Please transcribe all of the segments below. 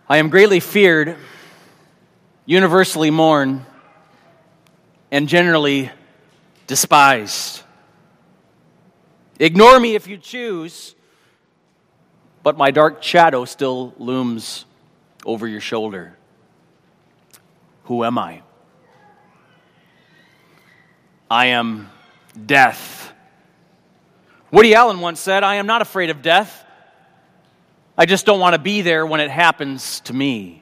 I am greatly feared, universally mourned, and generally despised. Ignore me if you choose, but my dark shadow still looms over your shoulder. Who am I? I am death. Woody Allen once said, I am not afraid of death. I just don't want to be there when it happens to me.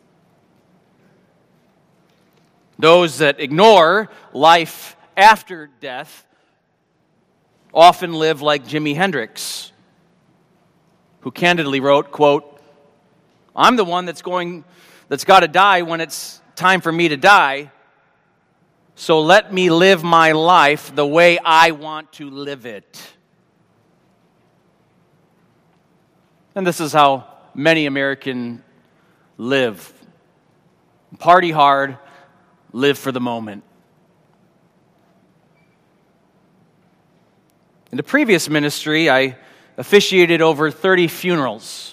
Those that ignore life after death often live like Jimi Hendrix, who candidly wrote, quote, I'm the one that's got to die when it's time for me to die, so let me live my life the way I want to live it. And this is how many Americans live. Party hard, live for the moment. In the previous ministry, I officiated over 30 funerals.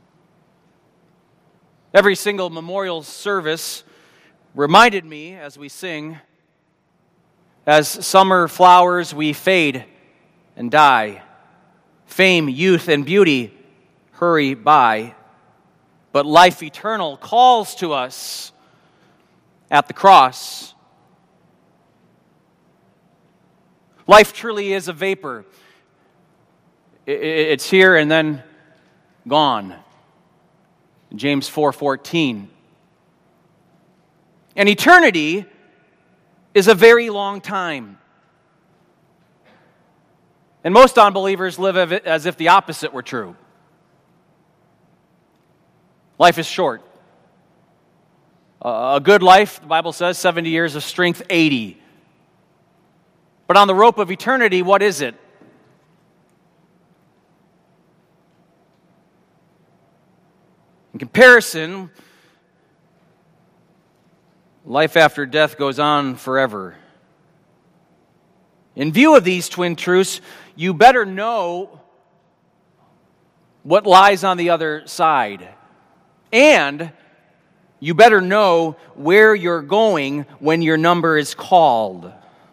Every single memorial service reminded me as we sing, as summer flowers we fade and die. Fame, youth, and beauty hurry by, but life eternal calls to us at the cross. Life truly is a vapor. It's here and then gone. James 4:14. And eternity is a very long time. And most unbelievers live as if the opposite were true. Life is short. A good life, the Bible says, 70 years of strength, 80. But on the rope of eternity, what is it? In comparison, life after death goes on forever. In view of these twin truths, you better know what lies on the other side. And you better know where you're going when your number is called.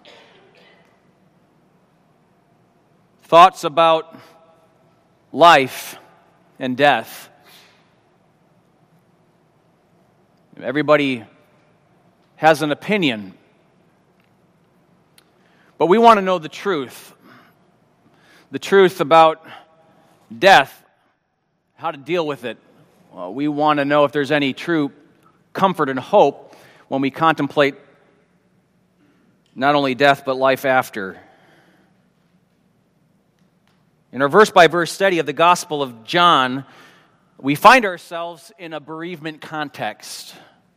Thoughts about life and death. Everybody has an opinion. But we want to know the truth. The truth about death, how to deal with it. We want to know if there's any true comfort and hope when we contemplate not only death but life after. In our verse-by-verse study of the Gospel of John, we find ourselves in a bereavement context.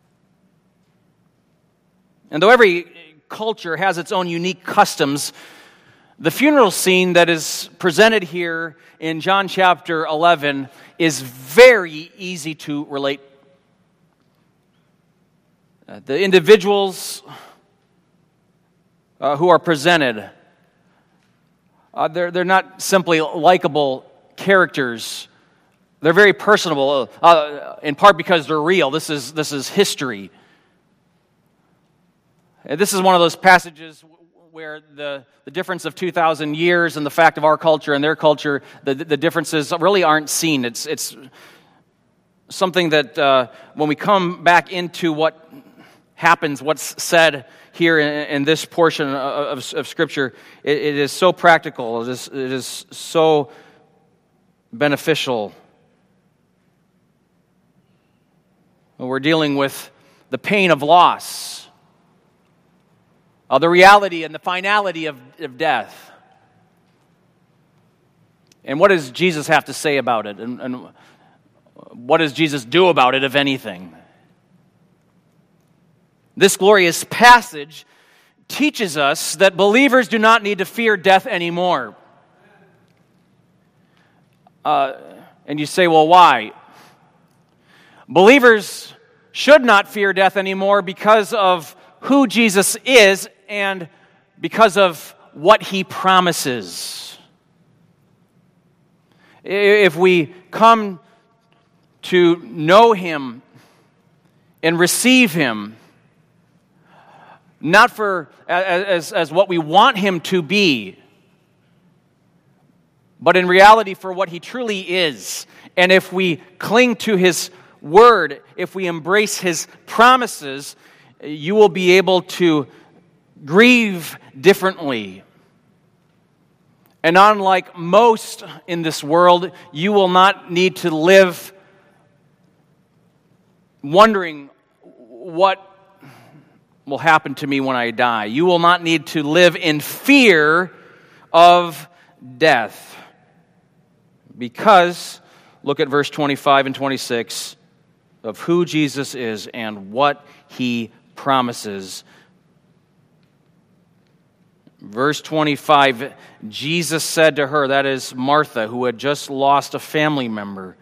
And though every culture has its own unique customs, the funeral scene that is presented here in John chapter 11 is very easy to relate. The individuals who are presented, they're not simply likable characters. They're very personable, in part because they're real. This is history. This is one of those passages where the difference of 2,000 years and the fact of our culture and their culture, the differences really aren't seen. It's something that when we come back into what happens, what's said here in this portion of Scripture, it is so practical. It is so beneficial. We're dealing with the pain of loss, the reality and the finality of death. And what does Jesus have to say about it? And what does Jesus do about it, if anything? This glorious passage teaches us that believers do not need to fear death anymore. And you say, well, why? Believers should not fear death anymore because of who Jesus is and because of what he promises. If we come to know Him and receive Him, not for as what we want Him to be, but in reality for what He truly is. And if we cling to His Word, if we embrace His promises, you will be able to grieve differently. And unlike most in this world, you will not need to live wondering what will happen to me when I die. You will not need to live in fear of death. Because, look at verse 25 and 26 of who Jesus is and what He promises. Verse 25, Jesus said to her, that is Martha, who had just lost a family member,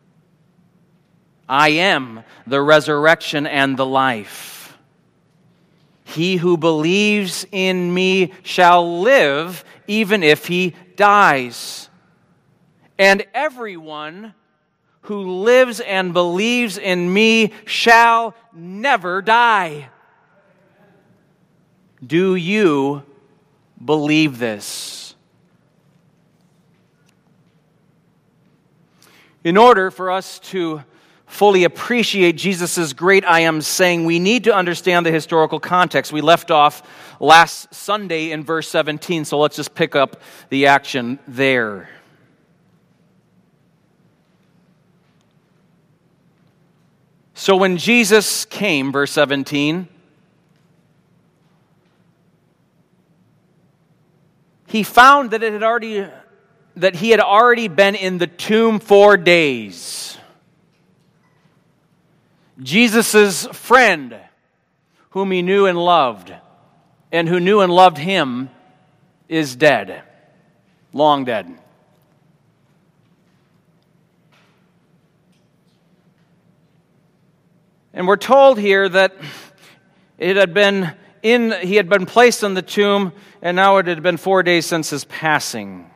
I am the resurrection and the life. He who believes in me shall live even if he dies. And everyone who lives and believes in me shall never die. Do you believe this? In order for us to fully appreciate Jesus' great I am saying, we need to understand the historical context. We left off last Sunday in verse 17, so let's just pick up the action there. So when Jesus came, verse 17, he found that he had already been in the tomb 4 days. Jesus' friend, whom he knew and loved, and who knew and loved him, is dead, long dead. And we're told here that he had been placed in the tomb, and now it had been 4 days since his passing.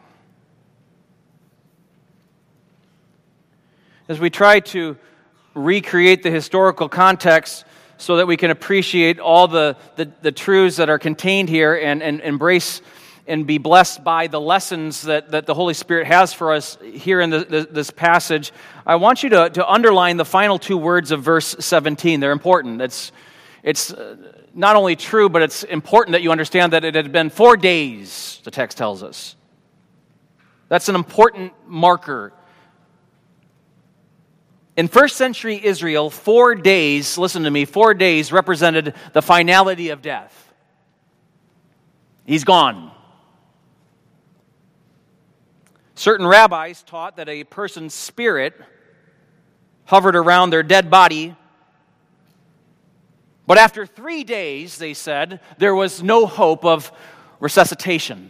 As we try to recreate the historical context so that we can appreciate all the truths that are contained here and embrace and be blessed by the lessons that the Holy Spirit has for us here in this passage, I want you to underline the final 2 words of verse 17. They're important. It's not only true, but it's important that you understand that it had been 4 days, the text tells us. That's an important marker. In first century Israel, 4 days, listen to me, 4 days represented the finality of death. He's gone. Certain rabbis taught that a person's spirit hovered around their dead body, but after 3 days, they said, there was no hope of resuscitation.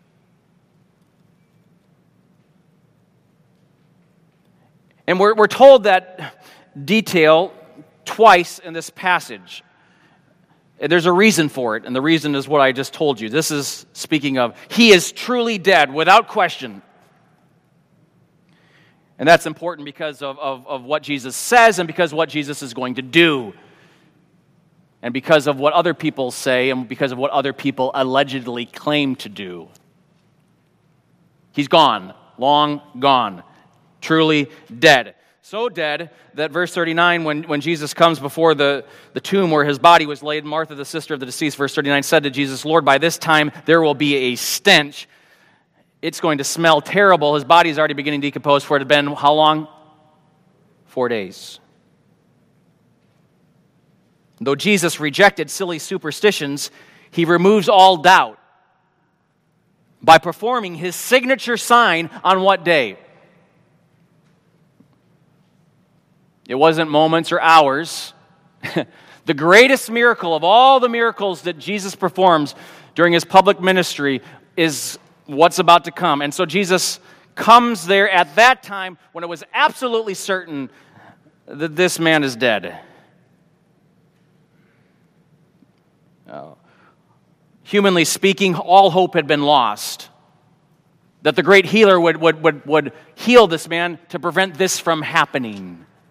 And we're told that detail twice in this passage. And there's a reason for it, and the reason is what I just told you. This is speaking of, he is truly dead, without question. And that's important because of what Jesus says and because of what Jesus is going to do. And because of what other people say and because of what other people allegedly claim to do. He's gone, long gone, truly dead. So dead that verse 39, when Jesus comes before the tomb where his body was laid, Martha, the sister of the deceased, verse 39, said to Jesus, Lord, by this time there will be a stench. It's going to smell terrible. His body is already beginning to decompose, for it had been how long? 4 days. Though Jesus rejected silly superstitions, he removes all doubt by performing his signature sign on what day? It wasn't moments or hours. The greatest miracle of all the miracles that Jesus performs during his public ministry is what's about to come. And so Jesus comes there at that time when it was absolutely certain that this man is dead. Humanly speaking, all hope had been lost. That the great healer would heal this man to prevent this from happening.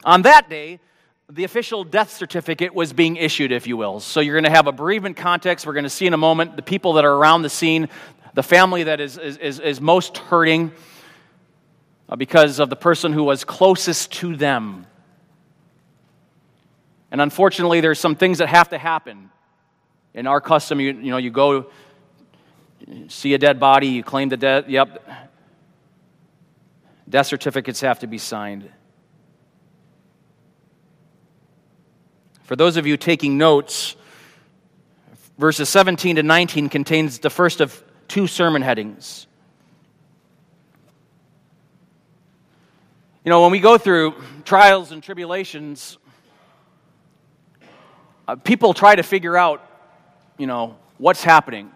On that day, the official death certificate was being issued, if you will. So you're going to have a bereavement context. We're going to see in a moment the people that are around the scene, the family that is most hurting because of the person who was closest to them. And unfortunately, there's some things that have to happen. In our custom, you go see a dead body, you claim the death. Yep. Death certificates have to be signed. For those of you taking notes, verses 17 to 19 contains the first of two sermon headings. When we go through trials and tribulations, people try to figure out, what's happening.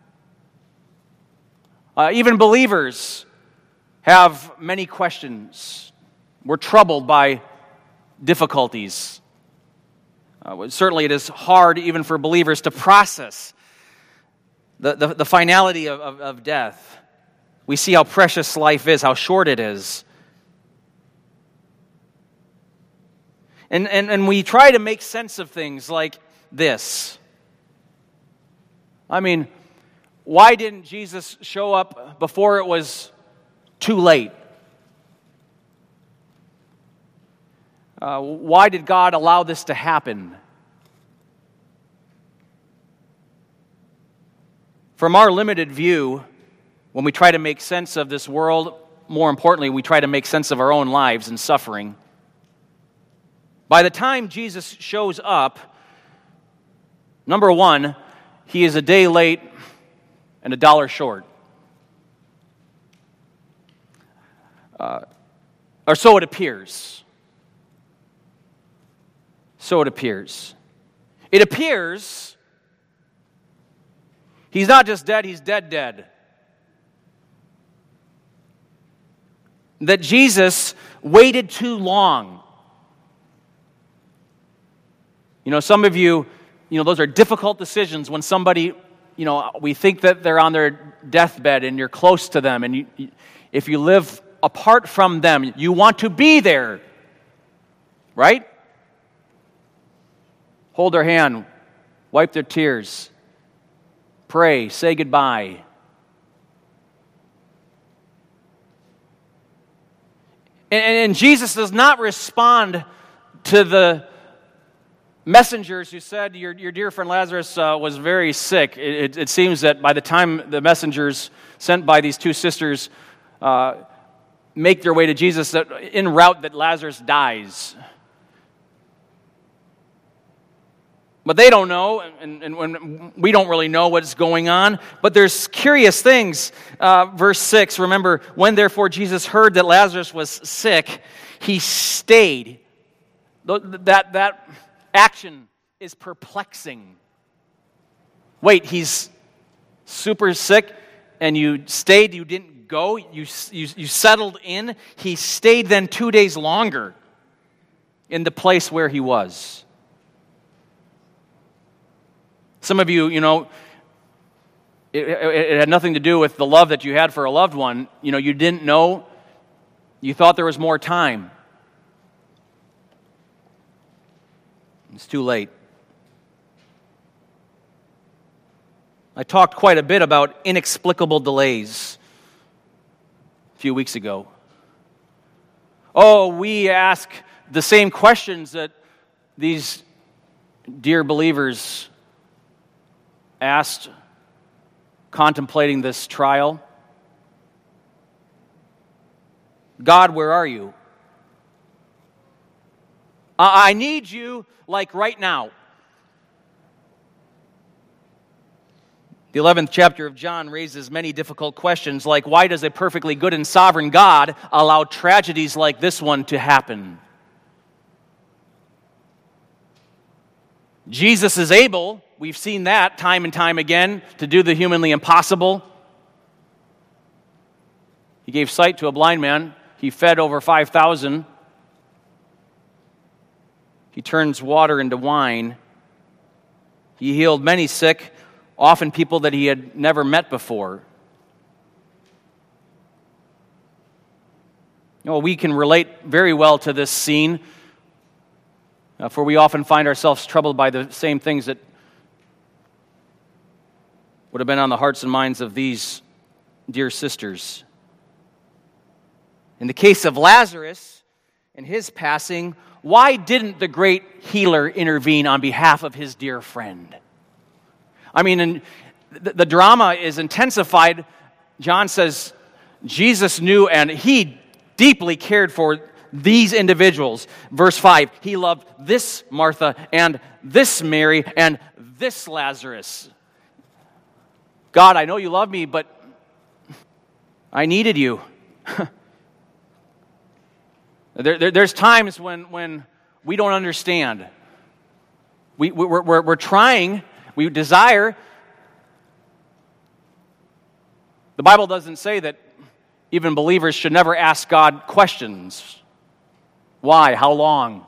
Even believers have many questions. We're troubled by difficulties. Certainly it is hard even for believers to process the finality of death. We see how precious life is, how short it is. And we try to make sense of things like this. I mean, why didn't Jesus show up before it was too late? Why did God allow this to happen? From our limited view, when we try to make sense of this world, more importantly, we try to make sense of our own lives and suffering. By the time Jesus shows up, number one, he is a day late and $1 short. Or so it appears. So it appears. It appears he's not just dead, he's dead. That Jesus waited too long. Some of you, those are difficult decisions when somebody, we think that they're on their deathbed and you're close to them, and if you live apart from them, you want to be there, right? Hold their hand, wipe their tears, pray, say goodbye. And Jesus does not respond to the messengers who said, your dear friend Lazarus was very sick. It seems that by the time the messengers sent by these two sisters make their way to Jesus, that en route that Lazarus dies. But they don't know, and we don't really know what's going on. But there's curious things. Verse 6, remember, when therefore Jesus heard that Lazarus was sick, he stayed. That action is perplexing. Wait, he's super sick, and you stayed, you didn't go, you settled in. He stayed then 2 days longer in the place where he was. Some of you, it had nothing to do with the love that you had for a loved one. You didn't know. You thought there was more time. It's too late. I talked quite a bit about inexplicable delays a few weeks ago. We ask the same questions that these dear believers asked contemplating this trial. God, where are you? I need you like right now. The 11th chapter of John raises many difficult questions like, why does a perfectly good and sovereign God allow tragedies like this one to happen? Jesus is able, we've seen that time and time again, to do the humanly impossible. He gave sight to a blind man. He fed over 5,000. He turns water into wine. He healed many sick, often people that he had never met before. We can relate very well to this scene For we often find ourselves troubled by the same things that would have been on the hearts and minds of these dear sisters. In the case of Lazarus and his passing, why didn't the great healer intervene on behalf of his dear friend? I mean, and the drama is intensified. John says Jesus knew and he deeply cared for these individuals. Verse 5, he loved this Martha and this Mary and this Lazarus. God, I know you love me, but I needed you. There's times when we don't understand. We're trying, we desire. The Bible doesn't say that even believers should never ask God questions. Why? How long?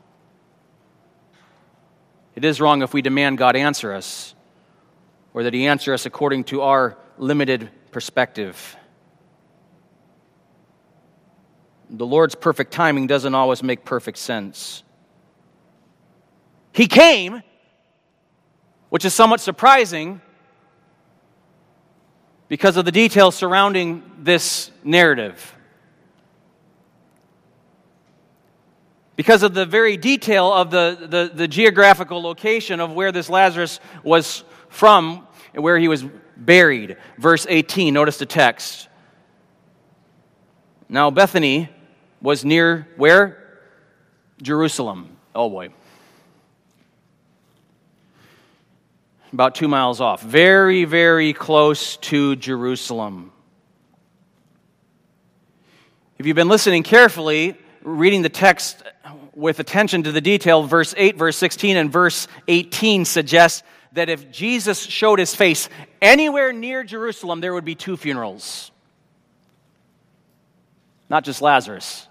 It is wrong if we demand God answer us, or that He answer us according to our limited perspective. The Lord's perfect timing doesn't always make perfect sense. He came, which is somewhat surprising because of the details surrounding this narrative. Because of the very detail of the geographical location of where this Lazarus was from and where he was buried. Verse 18, notice the text. Now Bethany was near where? Jerusalem. Oh boy. About 2 miles off. Very, very close to Jerusalem. If you've been listening carefully, reading the text with attention to the detail, verse 8, verse 16, and verse 18 suggests that if Jesus showed his face anywhere near Jerusalem, there would be 2 funerals. Not just Lazarus.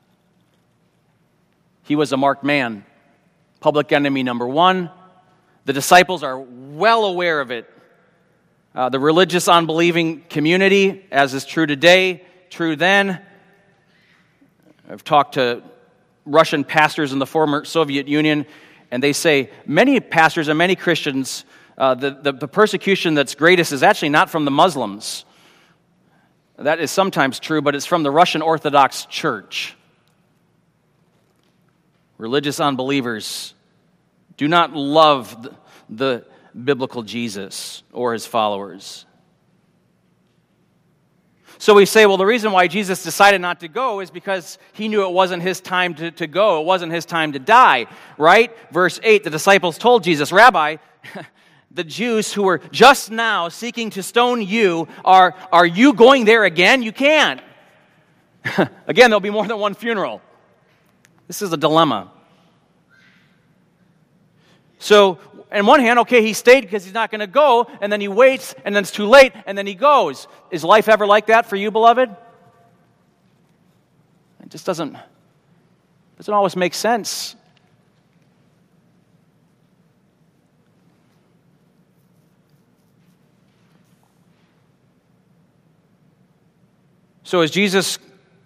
He was a marked man. Public enemy number 1. The disciples are well aware of it. The religious unbelieving community, as is true today, true then. I've talked to Russian pastors in the former Soviet Union, and they say many pastors and many Christians, the persecution that's greatest is actually not from the Muslims. That is sometimes true, but it's from the Russian Orthodox Church. Religious unbelievers do not love the biblical Jesus or his followers. So we say, well, the reason why Jesus decided not to go is because he knew it wasn't his time to go. It wasn't his time to die, right? Verse 8, the disciples told Jesus, Rabbi, the Jews who were just now seeking to stone you, are you going there again? You can't. Again, there'll be more than one funeral. This is a dilemma. So, on one hand, okay, he stayed because he's not going to go, and then he waits, and then it's too late, and then he goes. Is life ever like that for you, beloved? It just doesn't always make sense. So is Jesus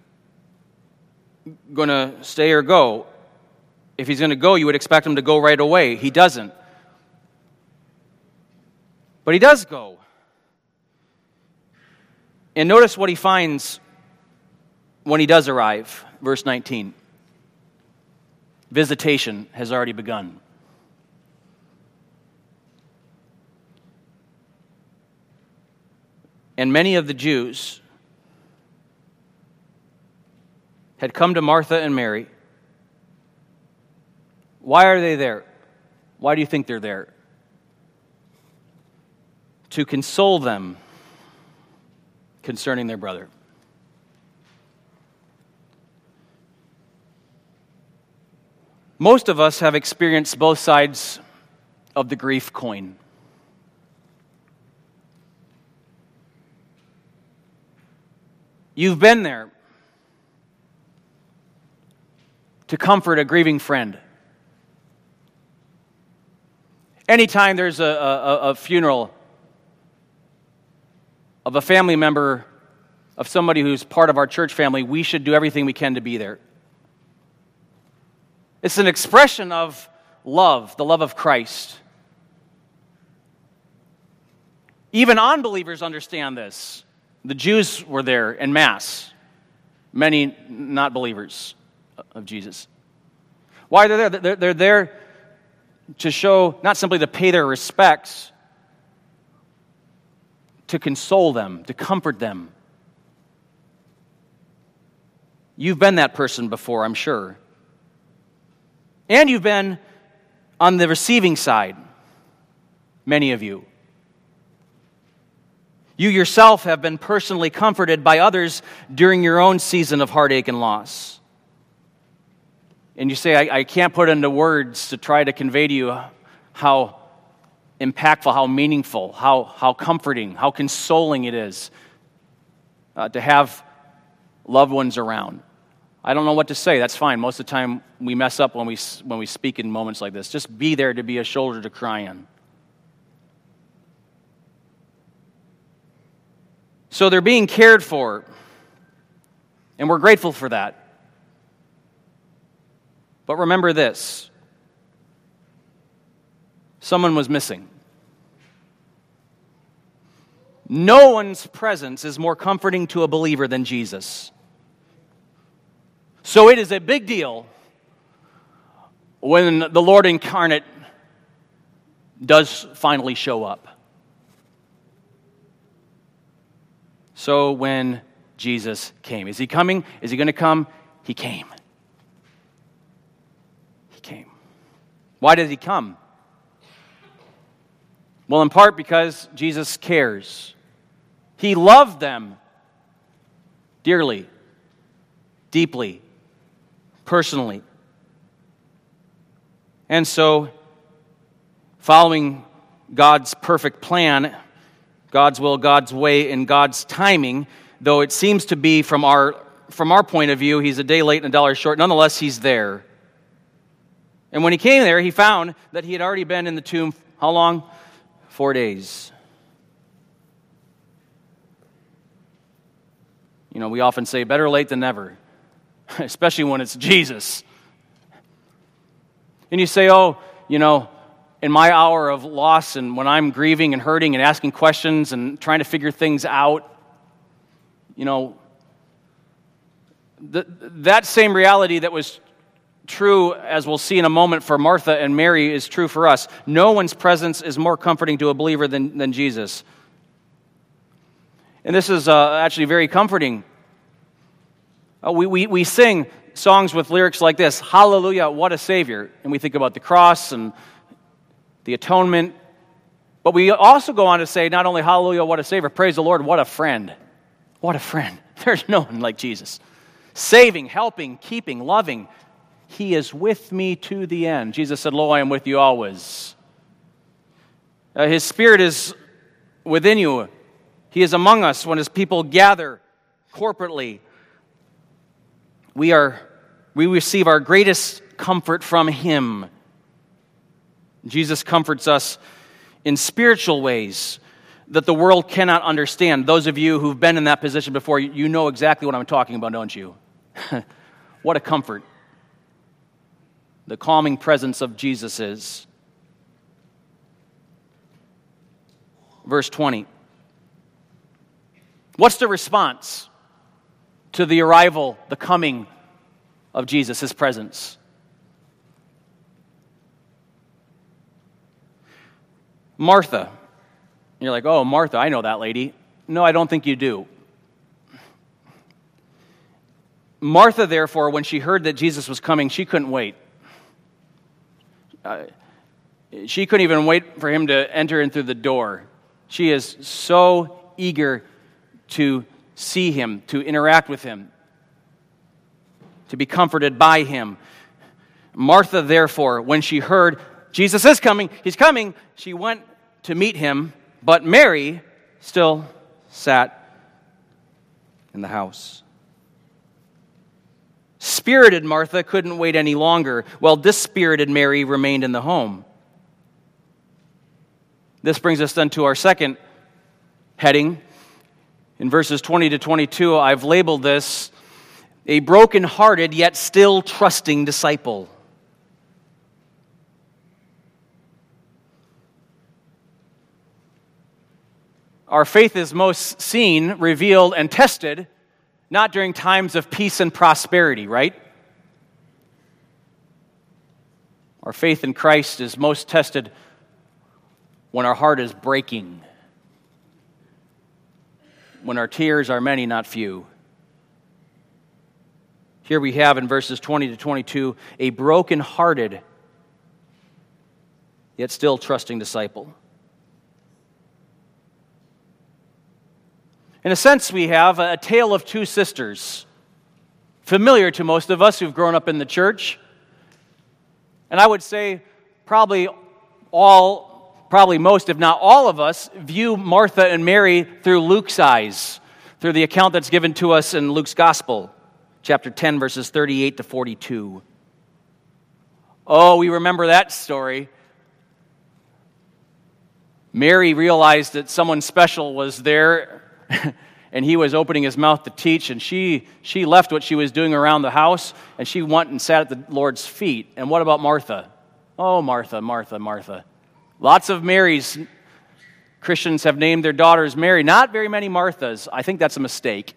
going to stay or go? If he's going to go, you would expect him to go right away. He doesn't. But he does go. And notice what he finds when he does arrive. Verse 19. Visitation has already begun. And many of the Jews had come to Martha and Mary. Why are they there? Why do you think they're there? To console them concerning their brother. Most of us have experienced both sides of the grief coin. You've been there to comfort a grieving friend. Anytime there's a funeral of a family member, of somebody who's part of our church family, we should do everything we can to be there. It's an expression of love, the love of Christ. Even unbelievers understand this. The Jews were there en masse. Many not believers of Jesus. Why are they there? They're there to show, not simply to pay their respects, to console them, to comfort them. You've been that person before, I'm sure. And you've been on the receiving side, many of you. You yourself have been personally comforted by others during your own season of heartache and loss. And you say, I can't put into words to try to convey to you how impactful, how meaningful, how comforting, how consoling it is to have loved ones around. I don't know what to say. That's fine. Most of the time we mess up when we speak in moments like this. Just be there to be a shoulder to cry on. So they're being cared for, and we're grateful for that. But remember this. Someone was missing. No one's presence is more comforting to a believer than Jesus. So it is a big deal when the Lord incarnate does finally show up. So when Jesus came. Is he coming? Is he going to come? He came. He came. Why did he come? Well, in part because Jesus cares. He loved them dearly, deeply, personally. And so, following God's perfect plan, God's will, God's way, and God's timing, though it seems to be from our point of view, he's a day late and a dollar short, nonetheless, he's there. And when he came there, he found that he had already been in the tomb, how long? 4 days. You know, we often say, better late than never, especially when it's Jesus. And you say, oh, you know, in my hour of loss and when I'm grieving and hurting and asking questions and trying to figure things out, you know, that same reality that was true, as we'll see in a moment, for Martha and Mary is true for us. No one's presence is more comforting to a believer than Jesus. And this is actually very comforting. We sing songs with lyrics like this, hallelujah, what a Savior. And we think about the cross and the atonement. But we also go on to say, not only hallelujah, what a Savior, praise the Lord, what a friend. What a friend. There's no one like Jesus. Saving, helping, keeping, loving. He is with me to the end. Jesus said, lo, I am with you always. His Spirit is within you. He is among us when his people gather corporately. We receive our greatest comfort from him. Jesus comforts us in spiritual ways that the world cannot understand. Those of you who've been in that position before, you know exactly what I'm talking about, don't you? What a comfort the calming presence of Jesus is. Verse 20. What's the response to the arrival, the coming of Jesus, his presence? Martha. You're like, oh, Martha, I know that lady. No, I don't think you do. Martha, therefore, when she heard that Jesus was coming, she couldn't wait. She couldn't even wait for him to enter in through the door. She is so eager to see him, to interact with him, to be comforted by him. Martha, therefore, when she heard Jesus is coming, he's coming, she went to meet him, but Mary still sat in the house. Spirited Martha couldn't wait any longer, while dispirited Mary remained in the home. This brings us then to our second heading. In verses 20 to 22, I've labeled this, a broken-hearted yet still trusting disciple. Our faith is most seen, revealed, and tested not during times of peace and prosperity, right? Our faith in Christ is most tested when our heart is breaking, when our tears are many, not few. Here we have in verses 20 to 22, a broken-hearted, yet still trusting disciple. In a sense, we have a tale of two sisters, familiar to most of us who've grown up in the church. And I would say probably most, if not all of us, view Martha and Mary through Luke's eyes, through the account that's given to us in Luke's Gospel, chapter 10, verses 38 to 42. Oh, we remember that story. Mary realized that someone special was there, and he was opening his mouth to teach, and she left what she was doing around the house, and she went and sat at the Lord's feet. And what about Martha? Oh, Martha, Martha, Martha. Lots of Marys. Christians have named their daughters Mary. Not very many Marthas. I think that's a mistake.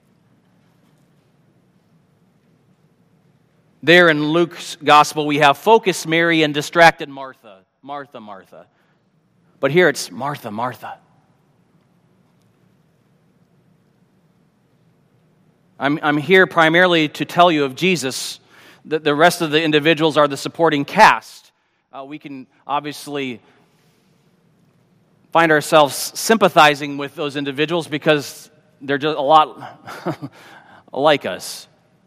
There in Luke's Gospel, we have focused Mary and distracted Martha. Martha, Martha. But here it's Martha, Martha. I'm here primarily to tell you of Jesus. The rest of the individuals are the supporting cast. We can obviously find ourselves sympathizing with those individuals because they're just a lot like us.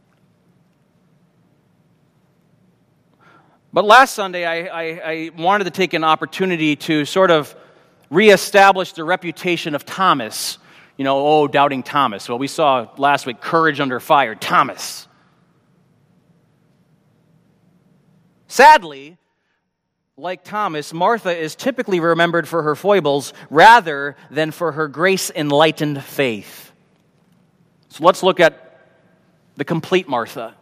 But last Sunday, I wanted to take an opportunity to sort of reestablish the reputation of Thomas. Doubting Thomas. Well, we saw last week, courage under fire, Thomas. Sadly, like Thomas, Martha is typically remembered for her foibles rather than for her grace-enlightened faith. So let's look at the complete Martha.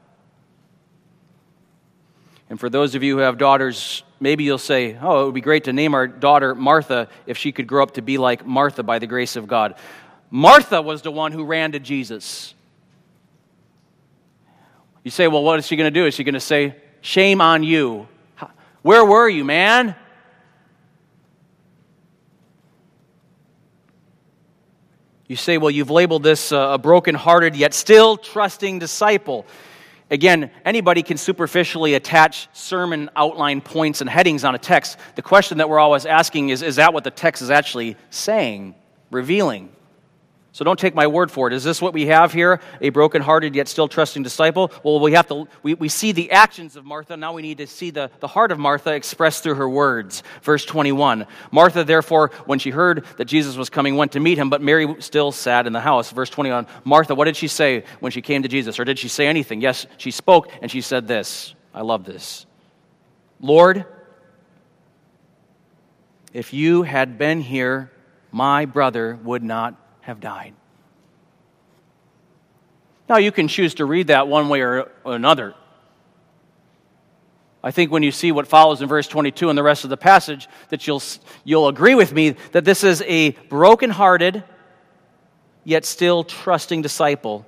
And for those of you who have daughters, maybe you'll say, oh, it would be great to name our daughter Martha if she could grow up to be like Martha by the grace of God. Martha was the one who ran to Jesus. You say, well, what is she going to do? Is she going to say, shame on you? Where were you, man? You say, well, you've labeled this a broken-hearted yet still trusting disciple. Again, anybody can superficially attach sermon outline points and headings on a text. The question that we're always asking is that what the text is actually saying, revealing? So don't take my word for it. Is this what we have here? A broken-hearted yet still trusting disciple? Well, we see the actions of Martha. Now we need to see the heart of Martha expressed through her words. Verse 21. Martha, therefore, when she heard that Jesus was coming, went to meet him, but Mary still sat in the house. Verse 21. Martha, what did she say when she came to Jesus? Or did she say anything? Yes, she spoke, and she said this. I love this. Lord, if you had been here, my brother would not have died. Now, you can choose to read that one way or another. I think when you see what follows in verse 22 and the rest of the passage, that you'll agree with me that this is a broken-hearted, yet still trusting disciple.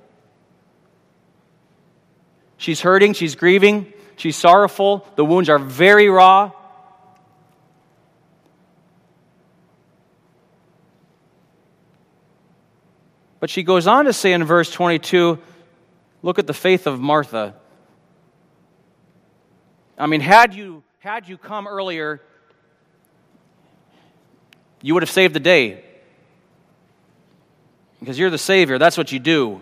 She's hurting, she's grieving, she's sorrowful, the wounds are very raw. But she goes on to say in verse 22, look at the faith of Martha. I mean, had you come earlier, you would have saved the day. Because you're the Savior, that's what you do.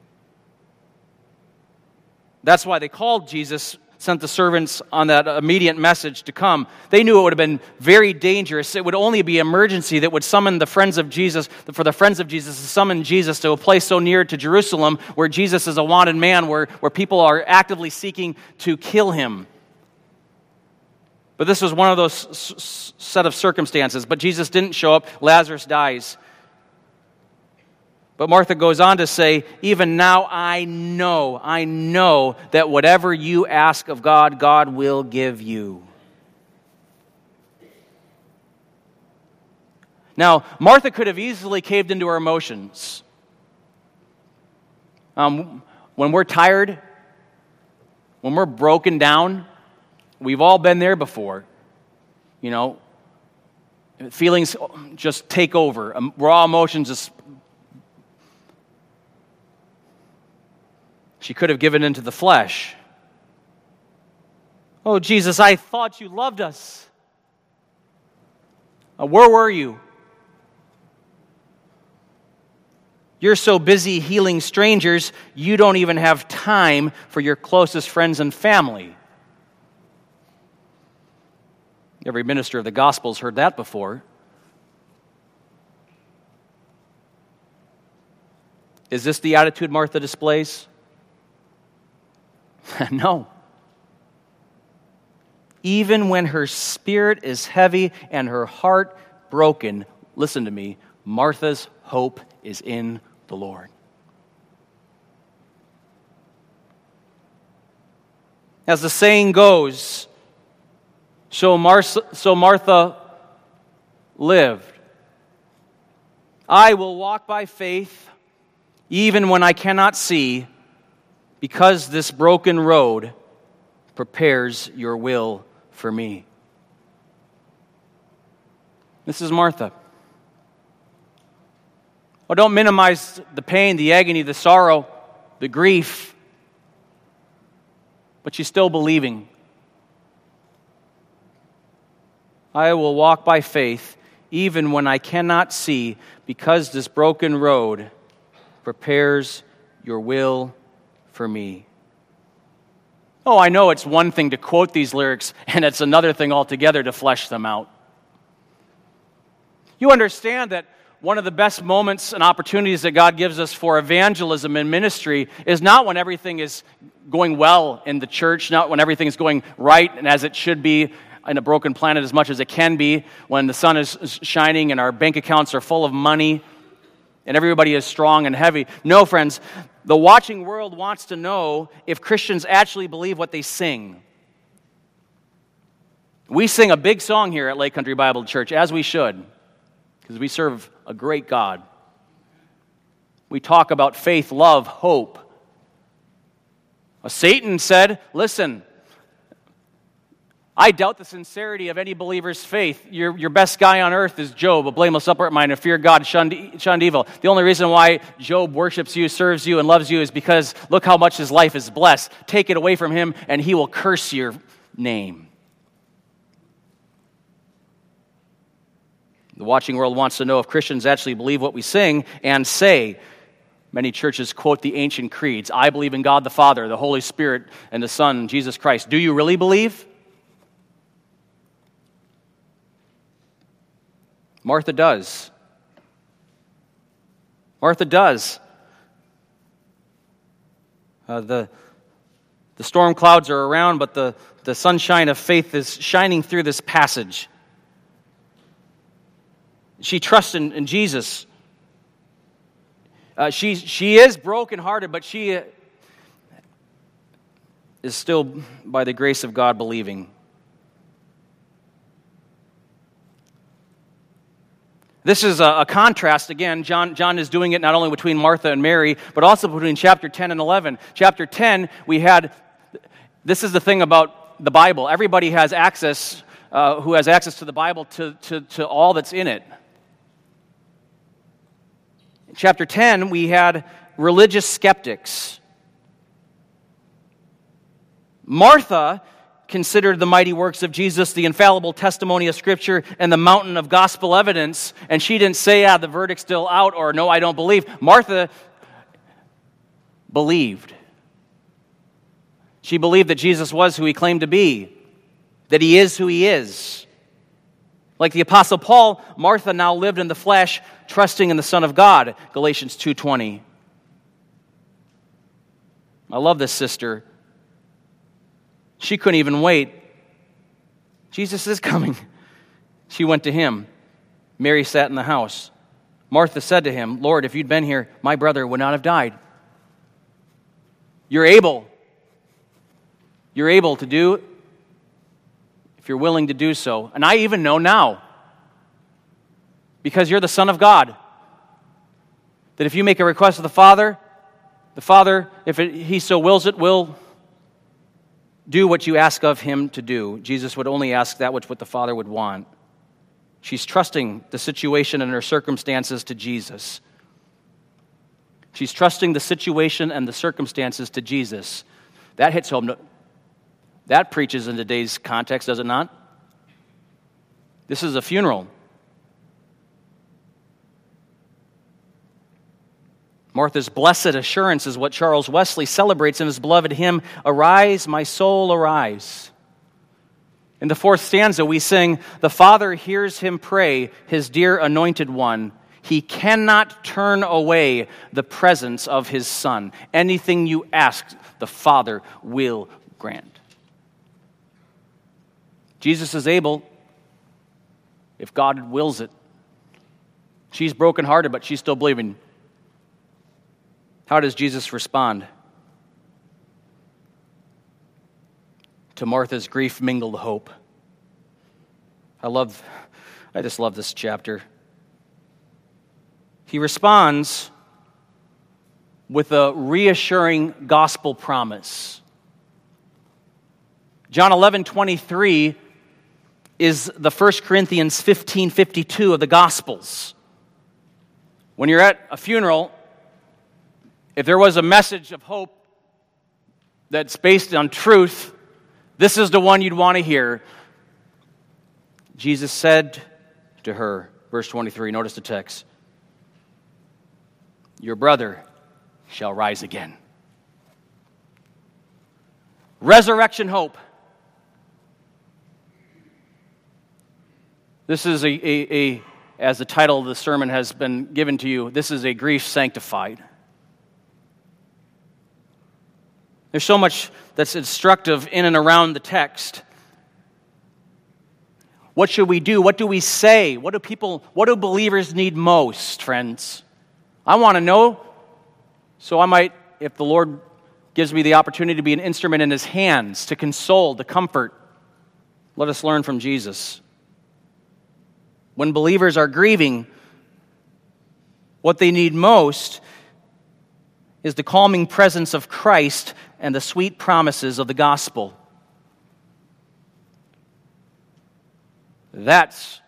That's why they called Jesus, sent the servants on that immediate message to come. They knew it would have been very dangerous. It would only be emergency that would summon the friends of Jesus, for the friends of Jesus to summon Jesus to a place so near to Jerusalem where Jesus is a wanted man, where people are actively seeking to kill him. But this was one of those set of circumstances. But Jesus didn't show up. Lazarus dies. But Martha goes on to say, even now I know that whatever you ask of God, God will give you. Now, Martha could have easily caved into her emotions. When we're tired, when we're broken down, we've all been there before. You know, feelings just take over. Raw emotions just... She could have given into the flesh. Oh, Jesus, I thought you loved us. Where were you? You're so busy healing strangers, you don't even have time for your closest friends and family. Every minister of the gospel has heard that before. Is this the attitude Martha displays? No. Even when her spirit is heavy and her heart broken, listen to me, Martha's hope is in the Lord. As the saying goes, so Martha lived. I will walk by faith even when I cannot see, because this broken road prepares your will for me. This is Martha. Oh, don't minimize the pain, the agony, the sorrow, the grief. But she's still believing. I will walk by faith even when I cannot see, because this broken road prepares your will for me. Oh, I know it's one thing to quote these lyrics, and it's another thing altogether to flesh them out. You understand that one of the best moments and opportunities that God gives us for evangelism and ministry is not when everything is going well in the church, not when everything is going right and as it should be in a broken planet as much as it can be, when the sun is shining and our bank accounts are full of money and everybody is strong and heavy. No, friends, the watching world wants to know if Christians actually believe what they sing. We sing a big song here at Lake Country Bible Church, as we should, because we serve a great God. We talk about faith, love, hope. Satan said, listen, I doubt the sincerity of any believer's faith. Your best guy on earth is Job, a blameless, upright mind, a fear God, shunned evil. The only reason why Job worships you, serves you, and loves you is because look how much his life is blessed. Take it away from him, and he will curse your name. The watching world wants to know if Christians actually believe what we sing and say. Many churches quote the ancient creeds. I believe in God the Father, the Holy Spirit, and the Son, Jesus Christ. Do you really believe? Martha does. Martha does. The storm clouds are around, but the sunshine of faith is shining through this passage. She trusts in Jesus. She is brokenhearted, but she is still, by the grace of God, believing. This is a contrast. Again, John is doing it not only between Martha and Mary, but also between chapter 10 and 11. Chapter 10, this is the thing about the Bible. Everybody has access, who has access to the Bible, to all that's in it. In chapter 10, we had religious skeptics. Martha considered the mighty works of Jesus, the infallible testimony of Scripture, and the mountain of gospel evidence, and she didn't say, the verdict's still out, or no, I don't believe. Martha believed. She believed that Jesus was who he claimed to be, that he is who he is. Like the Apostle Paul, Martha now lived in the flesh, trusting in the Son of God, Galatians 2:20. I love this sister. She couldn't even wait. Jesus is coming. She went to him. Mary sat in the house. Martha said to him, Lord, if you'd been here, my brother would not have died. You're able to do, if you're willing to do so. And I even know now, because you're the Son of God. That if you make a request of the Father, if He so wills it, will do what you ask of Him to do. Jesus would only ask that which what the Father would want. She's trusting the situation and her circumstances to Jesus. She's trusting the situation and the circumstances to Jesus. That hits home. That preaches in today's context, does it not? This is a funeral. Martha's blessed assurance is what Charles Wesley celebrates in his beloved hymn, "Arise, my soul, arise." In the fourth stanza, we sing, "The Father hears him pray, his dear anointed one. He cannot turn away the presence of his Son. Anything you ask, the Father will grant." Jesus is able if God wills it. She's brokenhearted, but she's still believing. How does Jesus respond to Martha's grief-mingled hope? I just love this chapter. He responds with a reassuring gospel promise. John 11:23 is the 1 Corinthians 15:52 of the Gospels. When you're at a funeral, if there was a message of hope that's based on truth, this is the one you'd want to hear. Jesus said to her, verse 23, notice the text, "Your brother shall rise again." Resurrection hope. This is as the title of the sermon has been given to you, this is a grief sanctified. There's so much that's instructive in and around the text. What should we do? What do we say? What do believers need most, friends? I want to know, so I might, if the Lord gives me the opportunity to be an instrument in His hands, to console, to comfort, let us learn from Jesus. When believers are grieving, what they need most is the calming presence of Christ and the sweet promises of the gospel. That's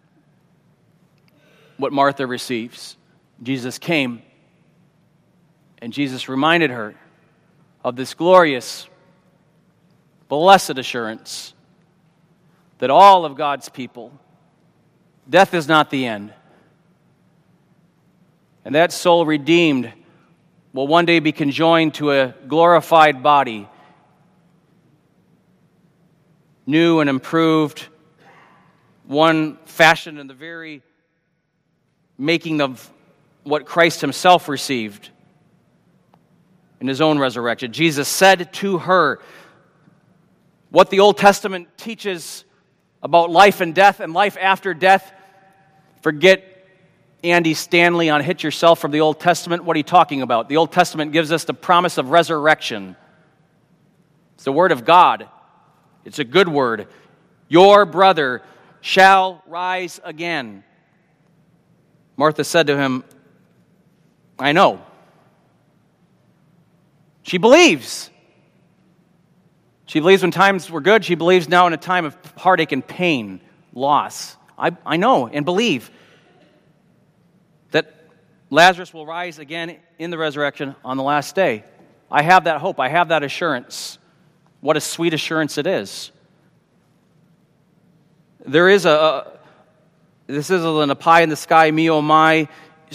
what Martha receives. Jesus came, and Jesus reminded her of this glorious, blessed assurance that all of God's people, death is not the end. And that soul redeemed will one day be conjoined to a glorified body, new and improved, one fashioned in the very making of what Christ Himself received in His own resurrection. Jesus said to her what the Old Testament teaches about life and death and life after death. Forget Andy Stanley on Hit Yourself from the Old Testament. What are you talking about? The Old Testament gives us the promise of resurrection. It's the Word of God. It's a good word. Your brother shall rise again. Martha said to him, I know. She believes. She believes when times were good. She believes now in a time of heartache and pain, loss. I know and believe that Lazarus will rise again in the resurrection on the last day. I have that hope. I have that assurance. What a sweet assurance it is. There is this isn't a pie in the sky, me oh my,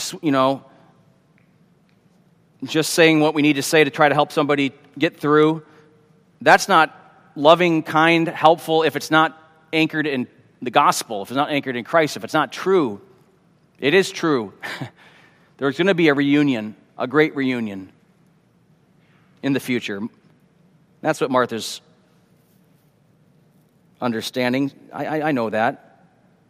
just saying what we need to say to try to help somebody get through. That's not loving, kind, helpful if it's not anchored in the gospel, if it's not anchored in Christ, if it's not true. It is true. There's going to be a reunion, a great reunion in the future. That's what Martha's understanding. I know that.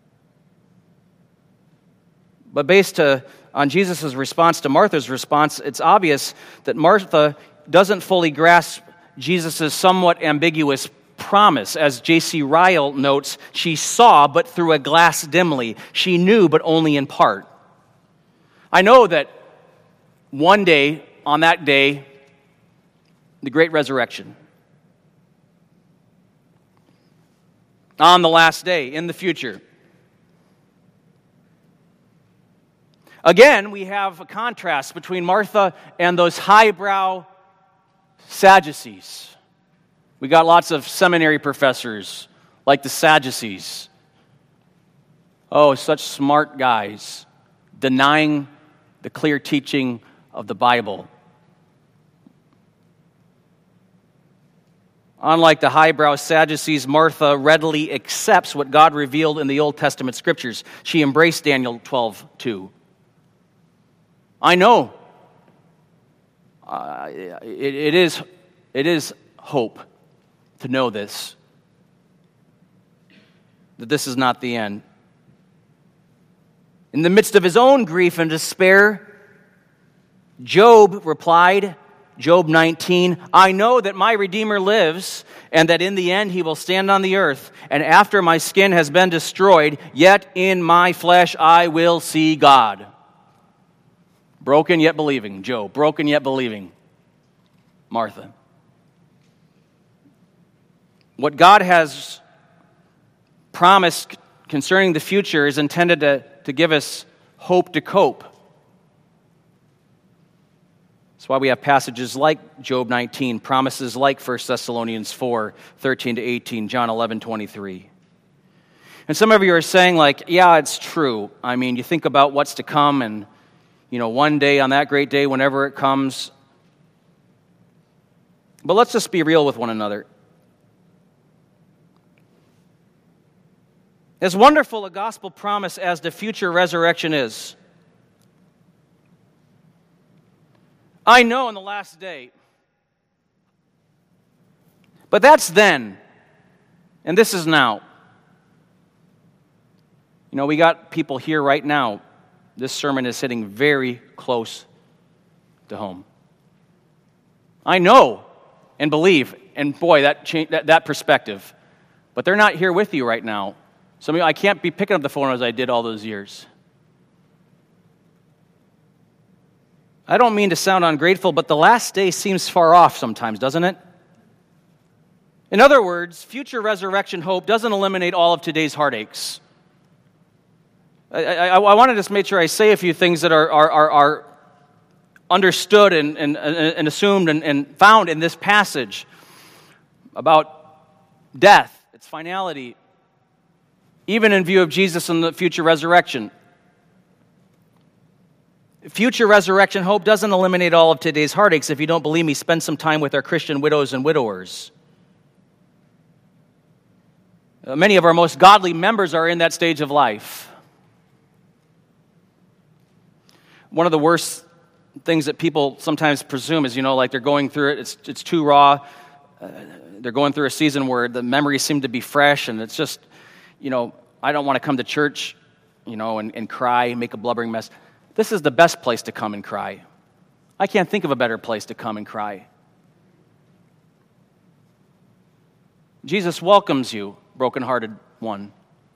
But based on Jesus' response to Martha's response, it's obvious that Martha doesn't fully grasp Jesus' somewhat ambiguous promise. As J.C. Ryle notes, she saw but through a glass dimly. She knew but only in part. I know that one day, on that day, the great resurrection, on the last day, in the future, again, we have a contrast between Martha and those highbrow Sadducees. We got lots of seminary professors like the Sadducees. Oh, such smart guys, denying the clear teaching of the Bible. Unlike the highbrow Sadducees, Martha readily accepts what God revealed in the Old Testament scriptures. She embraced Daniel 12:2. I know it is hope to know this, that this is not the end. In the midst of his own grief and despair, Job replied, Job 19, I know that my Redeemer lives, and that in the end he will stand on the earth, and after my skin has been destroyed, yet in my flesh I will see God. Broken yet believing, Job. Broken yet believing, Martha. What God has promised concerning the future is intended to give us hope to cope. That's why we have passages like Job 19, promises like 1 Thessalonians 4, 13 to 18, John 11, 23. And some of you are saying, like, yeah, it's true. I mean, you think about what's to come, and, one day, on that great day, whenever it comes. But let's just be real with one another. As wonderful a gospel promise as the future resurrection is, I know in the last day. But that's then, and this is now. We got people here right now. This sermon is hitting very close to home. I know and believe, and boy, that perspective. But they're not here with you right now. Some of you, I can't be picking up the phone as I did all those years. I don't mean to sound ungrateful, but the last day seems far off sometimes, doesn't it? In other words, future resurrection hope doesn't eliminate all of today's heartaches. I want to just make sure I say a few things that are understood and assumed and found in this passage about death, its finality, even in view of Jesus and the future resurrection. Future resurrection hope doesn't eliminate all of today's heartaches. If you don't believe me, spend some time with our Christian widows and widowers. Many of our most godly members are in that stage of life. One of the worst things that people sometimes presume is, like they're going through it, it's too raw. They're going through a season where the memories seem to be fresh, and it's just, I don't want to come to church, and cry, make a blubbering mess. This is the best place to come and cry. I can't think of a better place to come and cry. Jesus welcomes you, brokenhearted one.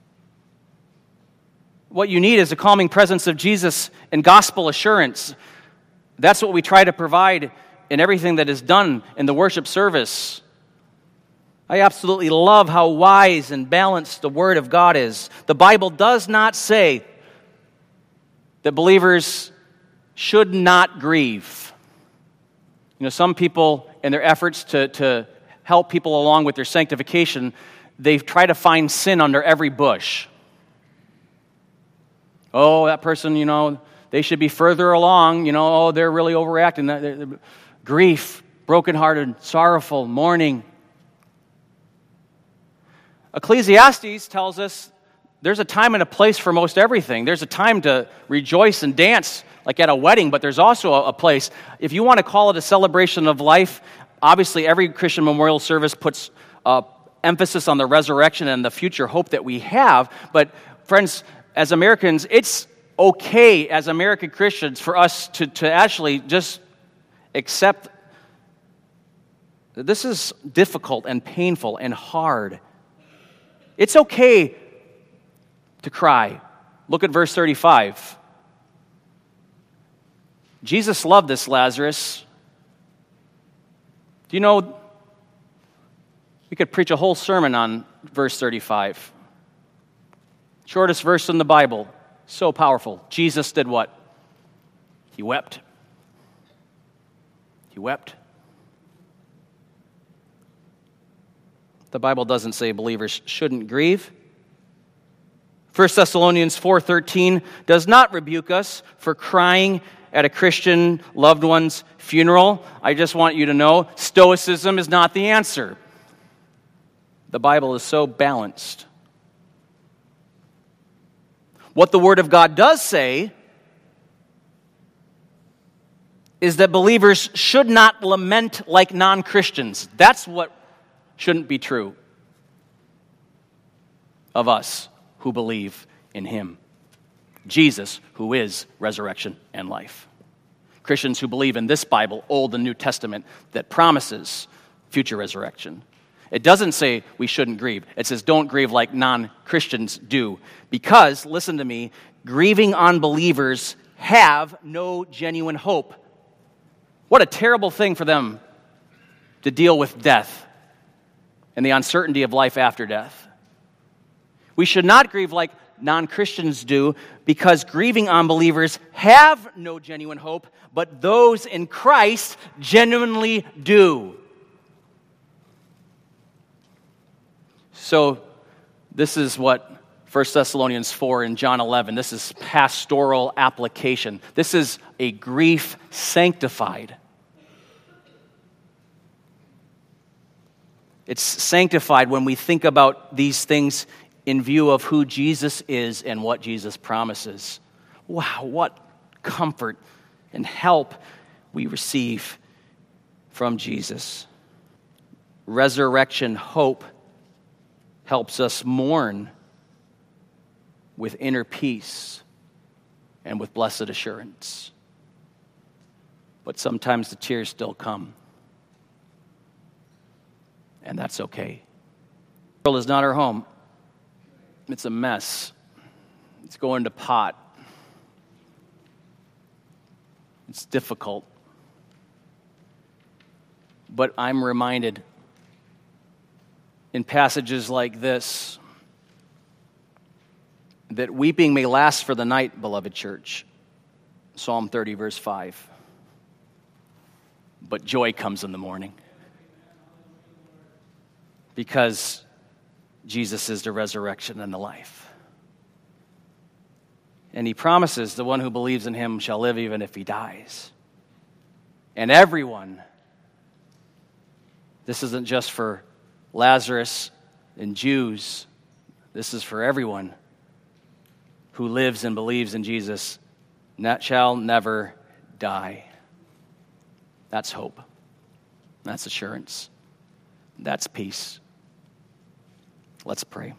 What you need is a calming presence of Jesus and gospel assurance. That's what we try to provide in everything that is done in the worship service. I absolutely love how wise and balanced the Word of God is. The Bible does not say that believers should not grieve. Some people, in their efforts to help people along with their sanctification, they try to find sin under every bush. Oh, that person, they should be further along. They're really overreacting. They're grief, brokenhearted, sorrowful, mourning. Ecclesiastes tells us there's a time and a place for most everything. There's a time to rejoice and dance like at a wedding, but there's also a place. If you want to call it a celebration of life, obviously every Christian memorial service puts emphasis on the resurrection and the future hope that we have. But friends, as Americans, it's okay as American Christians for us to actually just accept This is difficult and painful and hard. It's okay to cry. Look at verse 35. Jesus loved this Lazarus. Do you know, we could preach a whole sermon on verse 35. Shortest verse in the Bible. So powerful. Jesus did what? He wept. He wept. The Bible doesn't say believers shouldn't grieve. 1 Thessalonians 4:13 does not rebuke us for crying at a Christian loved one's funeral. I just want you to know, stoicism is not the answer. The Bible is so balanced. What the Word of God does say is that believers should not lament like non-Christians. That's what shouldn't be true of us who believe in Him. Jesus, who is resurrection and life. Christians who believe in this Bible, Old and New Testament, that promises future resurrection. It doesn't say we shouldn't grieve. It says don't grieve like non-Christians do. Because, listen to me, grieving unbelievers have no genuine hope. What a terrible thing for them to deal with death and the uncertainty of life after death. We should not grieve like non-Christians do, because grieving unbelievers have no genuine hope, but those in Christ genuinely do. So this is what 1 Thessalonians 4 and John 11, this is pastoral application. This is a grief sanctified. It's sanctified when we think about these things in view of who Jesus is and what Jesus promises. Wow, what comfort and help we receive from Jesus. Resurrection hope helps us mourn with inner peace and with blessed assurance. But sometimes the tears still come. And that's okay. The world is not our home. It's a mess. It's going to pot. It's difficult. But I'm reminded in passages like this that weeping may last for the night, beloved church. Psalm 30, verse 5. But joy comes in the morning. Because Jesus is the resurrection and the life. And He promises the one who believes in Him shall live even if he dies. And everyone, this isn't just for Lazarus and Jews, this is for everyone who lives and believes in Jesus, shall never die. That's hope. That's assurance. That's peace. Let's pray.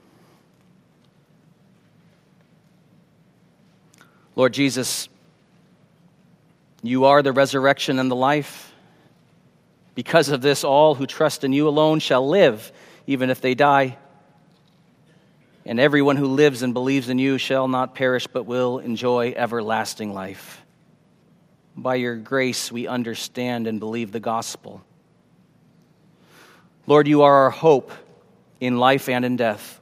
Lord Jesus, You are the resurrection and the life. Because of this, all who trust in You alone shall live, even if they die. And everyone who lives and believes in You shall not perish, but will enjoy everlasting life. By Your grace, we understand and believe the gospel. Lord, You are our hope in life and in death.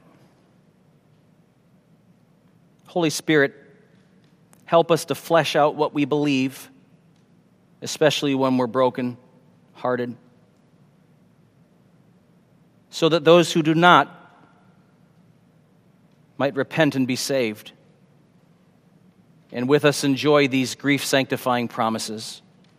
Holy Spirit, help us to flesh out what we believe, especially when we're broken-hearted, so that those who do not might repent and be saved, and with us enjoy these grief-sanctifying promises.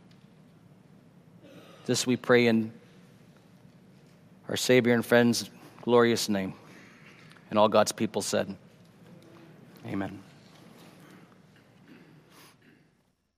This we pray in our Savior and friend's glorious name. And all God's people said, Amen.